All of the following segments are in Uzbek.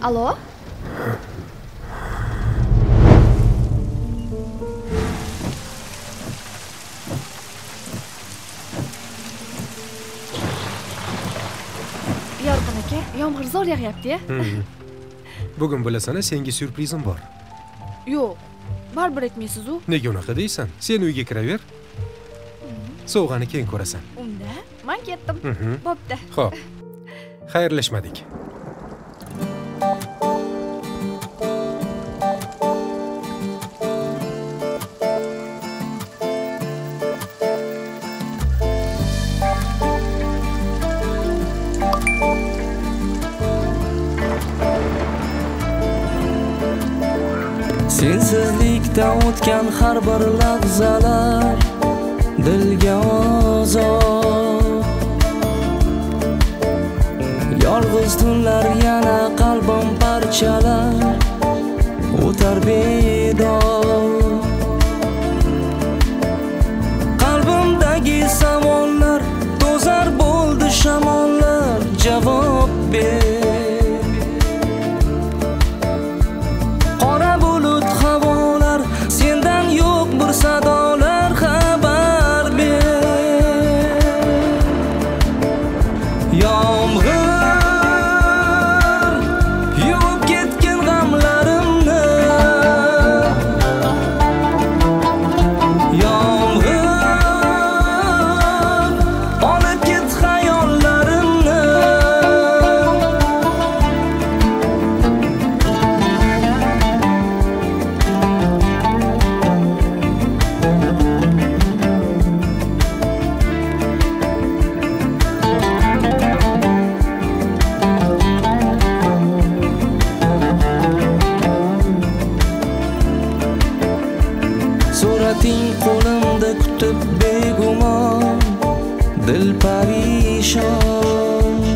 Alo? Yorqin aka, yomg'ir zo'r yog'yapti-ya. Bugun bilasana, senga syurprizim bor. Yo'q, baribir aytmaysiz-ku. Nega unaqa deysan? Sen uyga kiraver. Sovg'ani keyin ko'rasan. Unda men ketdim. Bo'pti. Xo'p. Xayrlashmadik. Sensizlikda o'tgan har bir lahzalar dilga ozor. Yolg'iz tunlar yana qalbim parchalar o'tar bedor. Qalbimdagi savollar to'zar bo'ldi shamollar, javob ber. Sadolar xabar ber. Yomg'ir yuvib ketgan g'amlarimni, yomg'ir olib ket xayollarimni. Surating qo'limda kutib begumon, dil parishon.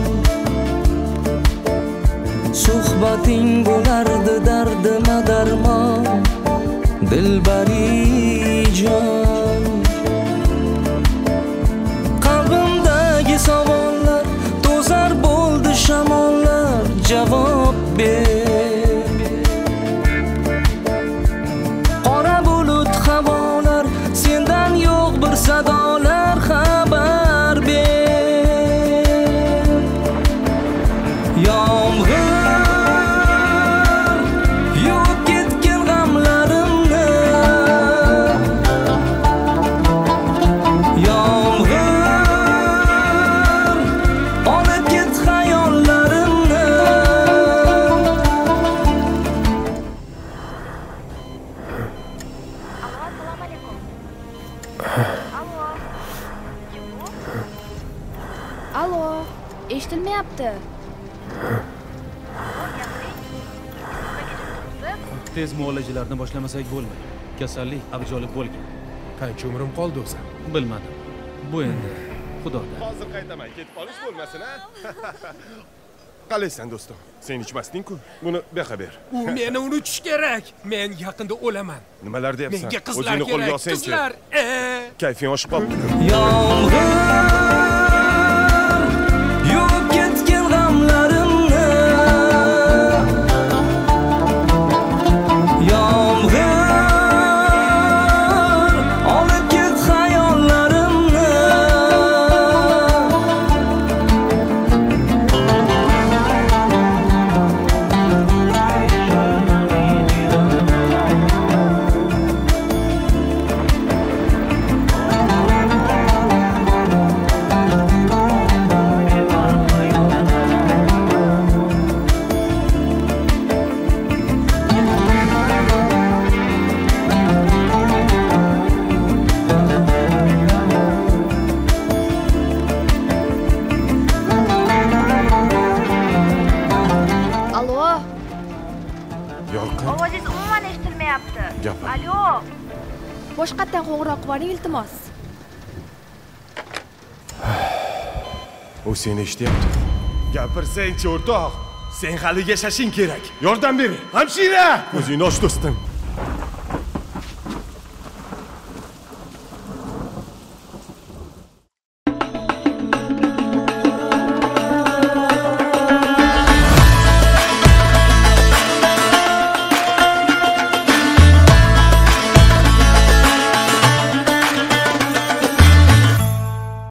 Suhbating bo'lardi dardima darmon, dilbarijon. Qalbimdagi savollar to'zar bo'ldi shamollar, javob ber. Sendan yo'q bir sadolar xabar ber. Yomg'ir yuvib ketgan g'amlarimni, yomg'ir olib ket xayollarimni. Alo, eshitilmayapti. Tez muolajalarni boshlamasak bo'lmaydi. Kasallik avjolib bo'lgan. Qancha umrim qoldi o'zi? Bilmadim. Bu endi Xudodan. Hozir qaytaman, ketib qolish bo'lmasin-a? Qalaysan do'stim? Sen ichmasding-ku. Buni beqa ber. U meni unutish kerak. Men yaqinda o'laman. Nimalar deyapsan? Menga qizlar kerak. Qizlar. Kayfing oshib qoldi. Yomg'ir yuvib ketgan g'amlarimni, yomg'ir olib ket xayollarimni. Ovozingiz umuman eshitilmayapti. Gapir. Alo. Boshqatdan qo'ng'iroq qiling, iltimos. U seni eshityapti. Gapirsang-chi, o'rtoq. Sen hali yashashing kerak. Yordam bering. Hamshira! O'zingni och do'stim.